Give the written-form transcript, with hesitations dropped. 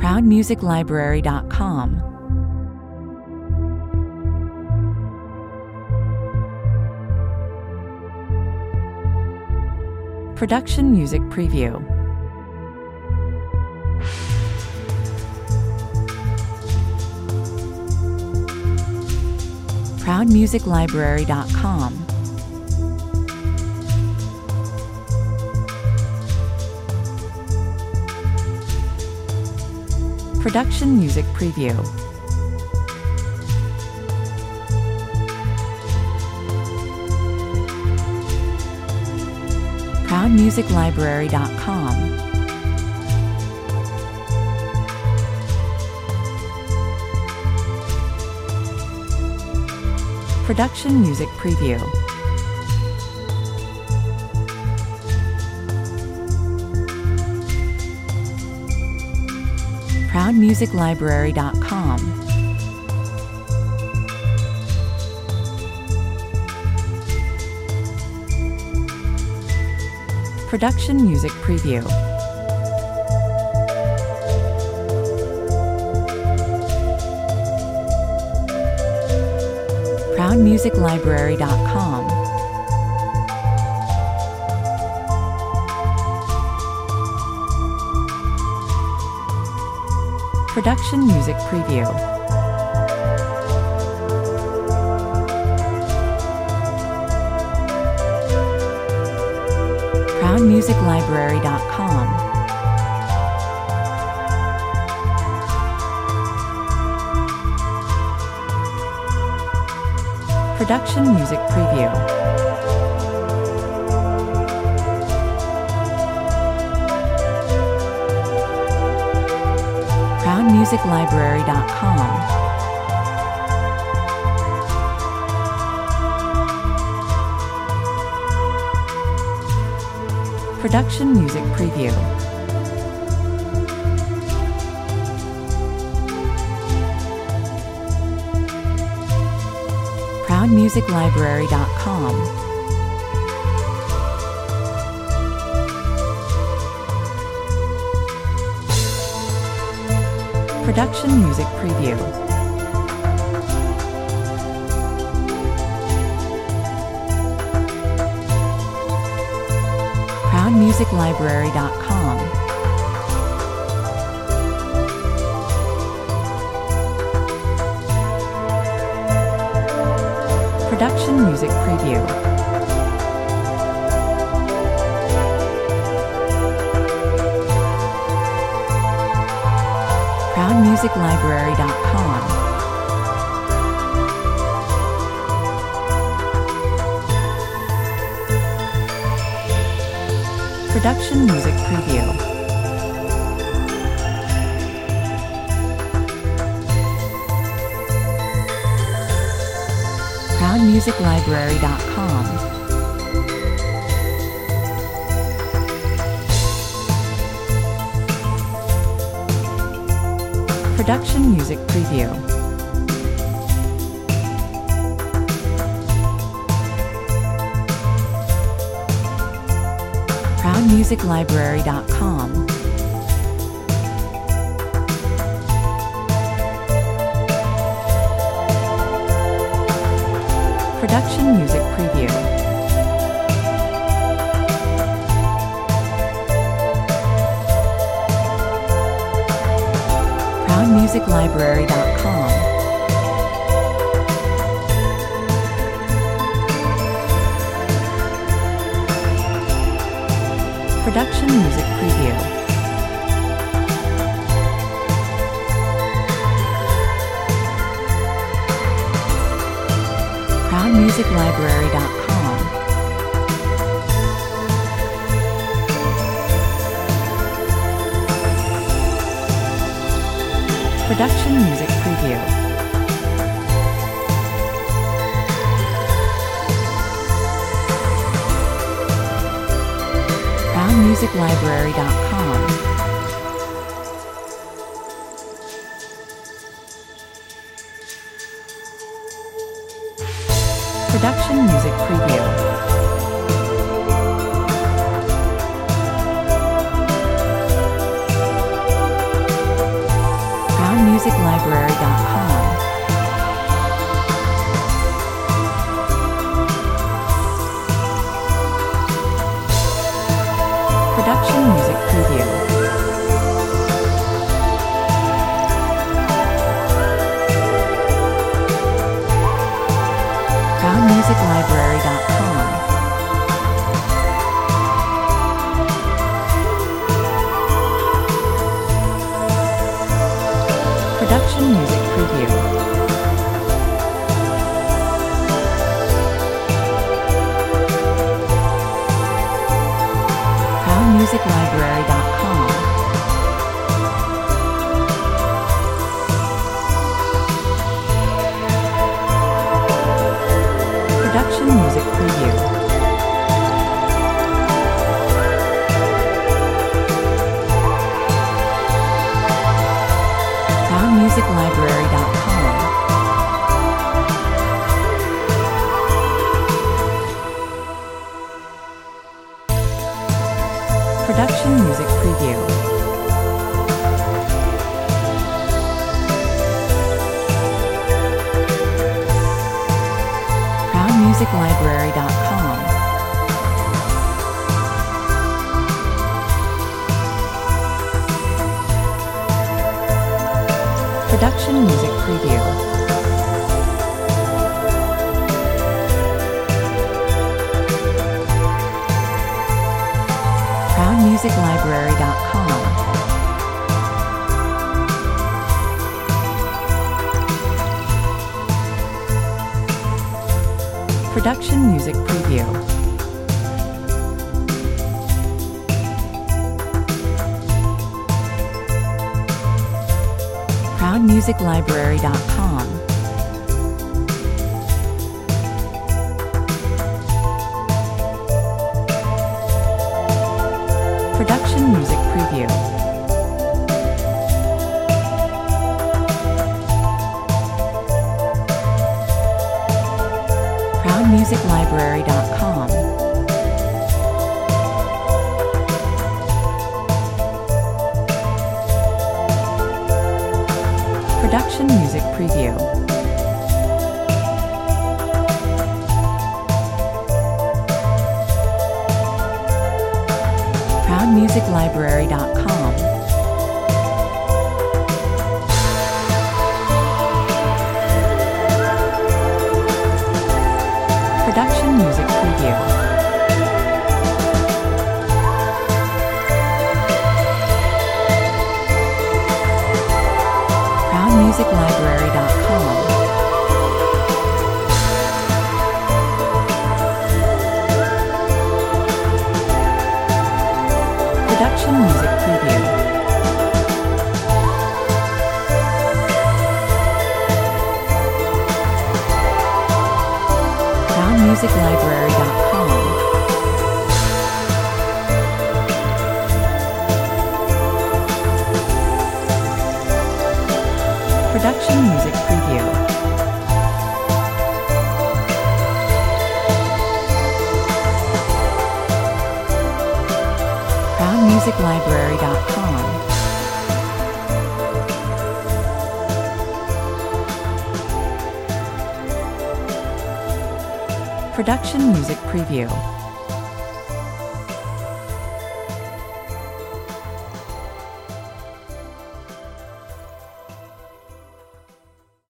ProudMusicLibrary.com. Production Music Preview. ProudMusicLibrary.com. Production Music Preview. ProudMusicLibrary.com. Production Music Preview. ProudMusicLibrary.com. Production Music Preview. ProudMusicLibrary.com. Production Music Preview. ProudMusicLibrary.com. Production Music Preview. ProudMusicLibrary.com. Production Music Preview. ProudMusicLibrary.com. Production Music Preview. ProudMusicLibrary.com. Production Music Preview. ProudMusicLibrary.com. Production Music Preview. ProudMusicLibrary.com. Production Music Preview. ProudMusicLibrary.com. Production Music Preview. ProudMusicLibrary.com. Production Music Preview. ProudMusicLibrary.com. Production Music Preview. ProudMusicLibrary.com. Production Music Preview. Production music preview. ProudMusicLibrary.com. Production music preview. ProudMusicLibrary.com. Production music preview. ProudMusicLibrary.com. Production music preview. ProudMusicLibrary.com. Production music preview. ProudMusicLibrary.com. Production music preview. ProudMusicLibrary.com. Production music preview. ProudMusicLibrary.com. Production music preview. ProudMusicLibrary.com. Production music preview. ProudMusicLibrary.com. Production music preview. ProudMusicLibrary.com. Production music preview. ProudMusicLibrary.com. Production music preview.